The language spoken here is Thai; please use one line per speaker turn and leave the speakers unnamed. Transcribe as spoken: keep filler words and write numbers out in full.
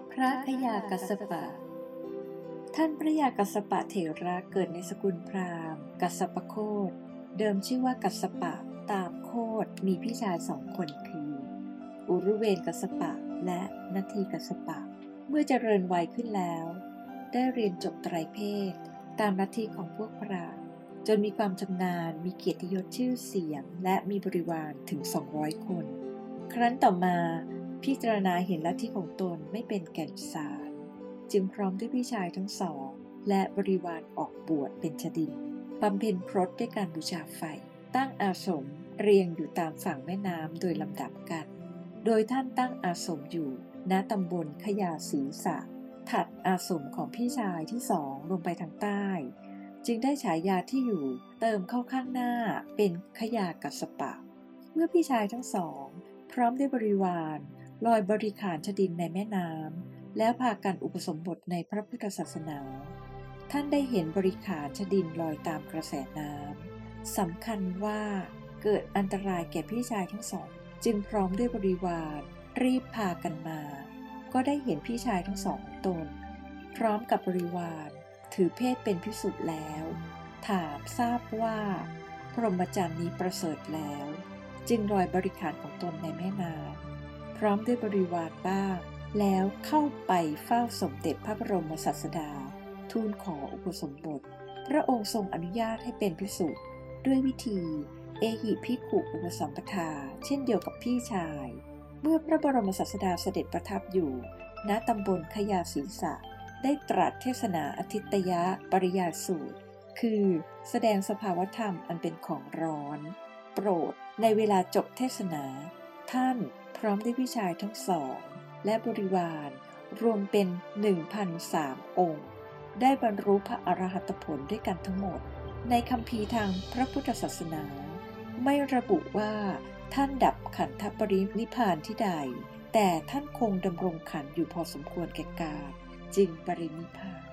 พระคยากัสสปะท่านพระยากัสสปะเถระเกิดในสกุลพราหมณ์กัสสปโคตเดิมชื่อว่ากัสสปะตามโคตมีพี่ชายสองคนคืออุรุเวนกัสสปะและนัทธีกัสสปะเมื่อเจริญวัยขึ้นแล้วได้เรียนจบไตรเพศตามลัทธิของพวกพราหมณ์จนมีความชำนาญมีเกียรติยศชื่อเสียงและมีบริวารถึงสองร้อยคนครั้นต่อมาพิจารณาเห็นลัทธิของตนไม่เป็นแก่นสารจึงพร้อมด้วยพี่ชายทั้งสองและบริวารออกบวชเป็นชดินบำเพ็ญพรตด้วยการบูชาไฟตั้งอาสมเรียงอยู่ตามฝั่งแม่น้ำโดยลำดับกันโดยท่านตั้งอาสมอยู่ณตำบลขยาศีสะถัดอาสมของพี่ชายที่สองลงไปทางใต้จึงได้ฉายาที่อยู่เติมเข้าข้างหน้าเป็นขยากัสสปะเมื่อพี่ชายทั้งสองพร้อมด้วยบริวารลอยบริขารชดินในแม่น้ำแล้วพากันอุปสมบทในพระพุทธศาสนาท่านได้เห็นบริขารชดินลอยตามกระแสน้ำสำคัญว่าเกิดอันตรายแก่พี่ชายทั้งสองจึงพร้อมด้วยบริวารรีบพากันมาก็ได้เห็นพี่ชายทั้งสองตนพร้อมกับบริวารถือเพศเป็นภิกษุแล้วถามทราบว่าพรหมจรรย์นี้ประเสริฐแล้วจึงลอยบริขารของตนในแม่น้ำพร้อมด้วยบริวารบ้างแล้วเข้าไปเฝ้าสมเด็จพระบรมศาสดาทูลขออุปสมบทพระองค์ทรงอนุญาตให้เป็นภิกษุด้วยวิธีเอหิภิกขุอุปสัมปทาเช่นเดียวกับพี่ชายเมื่อพระบรมศาสดาเสด็จประทับอยู่ณตำบลขยาศีสะได้ตรัสเทศนาอทิตยปริยายสูตรคือแสดงสภาวธรรมอันเป็นของร้อนโปรดในเวลาจบเทศนาท่านพร้อมด้วยพี่ชายทั้งสองและบริวารรวมเป็น หนึ่งพันสาม องค์ได้บรรลุพระอรหัตผลด้วยกันทั้งหมดในคัมภีร์ทางพระพุทธศาสนาไม่ระบุว่าท่านดับขันธปรินิพพานที่ใดแต่ท่านคงดำรงขันธ์อยู่พอสมควรแก่กาลจึงปรินิพพาน